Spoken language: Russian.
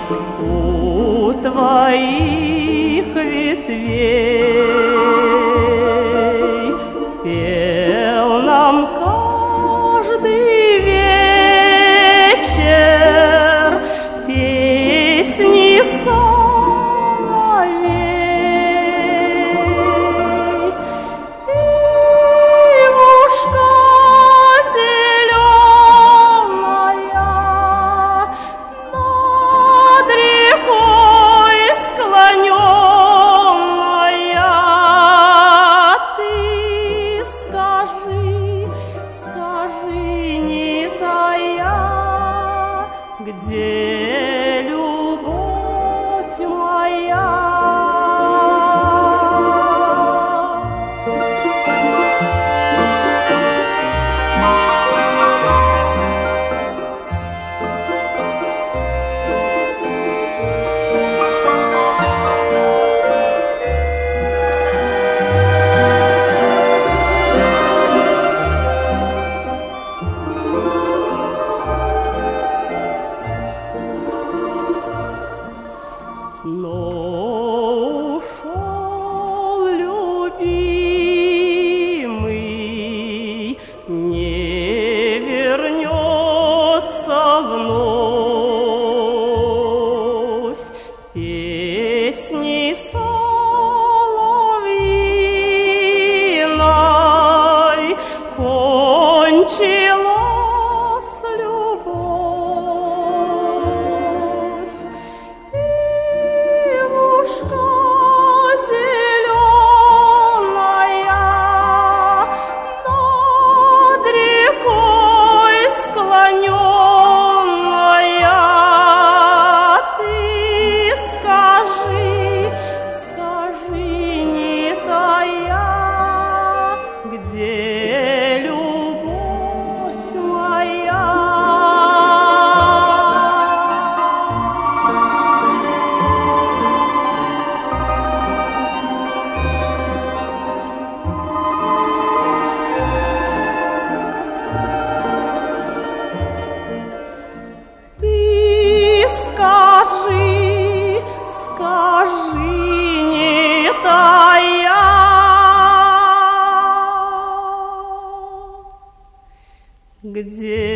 у твоих ветвей пел нам каждый вечер песни соловей. Ивушка зеленая над рекой склоненная, ты скажи, не тая, где любовь моя? Но ушел любимый, не вернется вновь. Песни соловьиной кончилась любовь. Ивушка зеленая над рекой склоненная, ты скажи, не тая, где любовь моя? Ты скажи, не тая, где